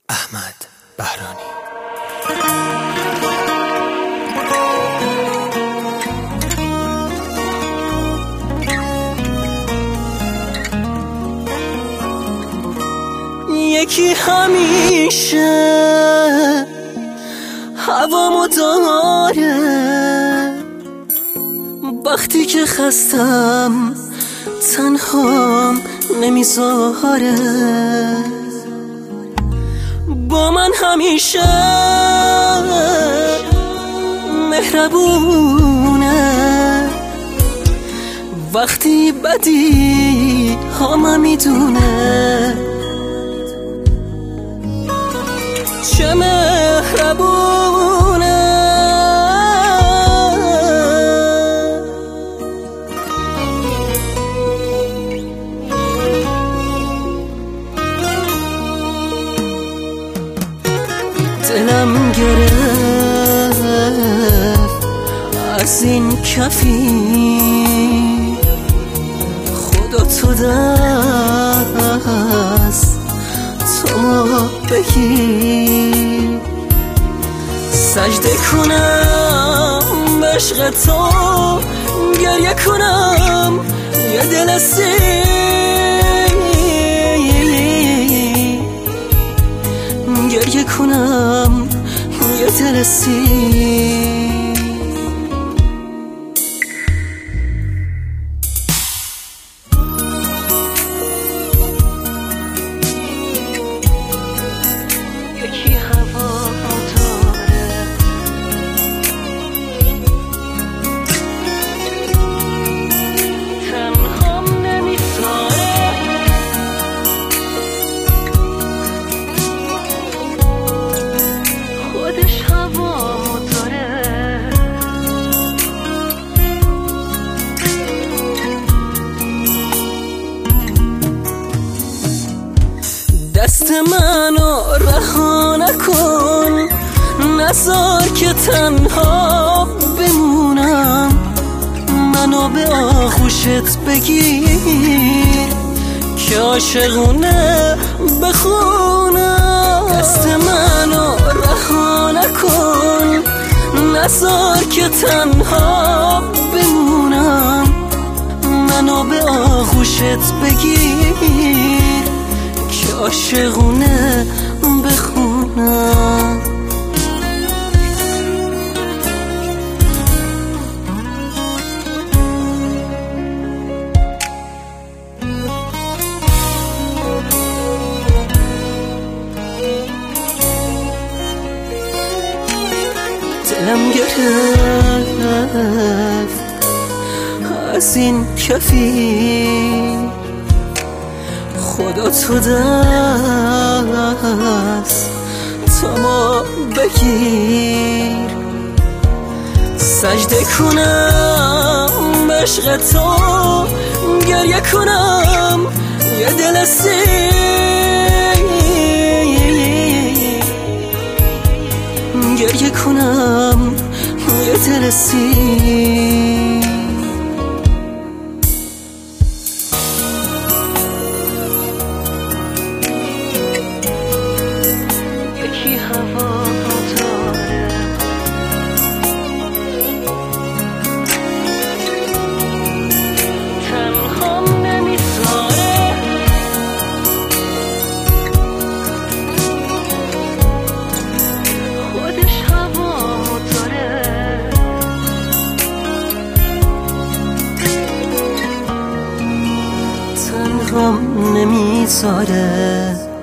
احمد بهرانی. یکی همیشه هوامو داره، وقتی که خستم تنهام نمیذاره، با من همیشه مهربونه، وقتی بدی هامم میدونه، چه مهربونه. دلم گرفت از این کفی، خدا تو دست تو ما بگیر، سجده کنم به عشق تو، گریه کنم یه دل سیر، گریه کنم یه دل سیر. دست منو رها نکن، نذار که تنها بمونم، منو به آغوشت بگیر که عاشقونه بخونم. دست منو رها نکن، نذار که تنها بمونم، منو به آغوشت بگیر که عاشقونه بخونم. دلم گرفت از این کفی، خدا تو دست تو ما بگیر، سجده کنم به عشق تو، گریه کنم یه دل سیر، گریه کنم یه دل سیر. تنهام نمیذاره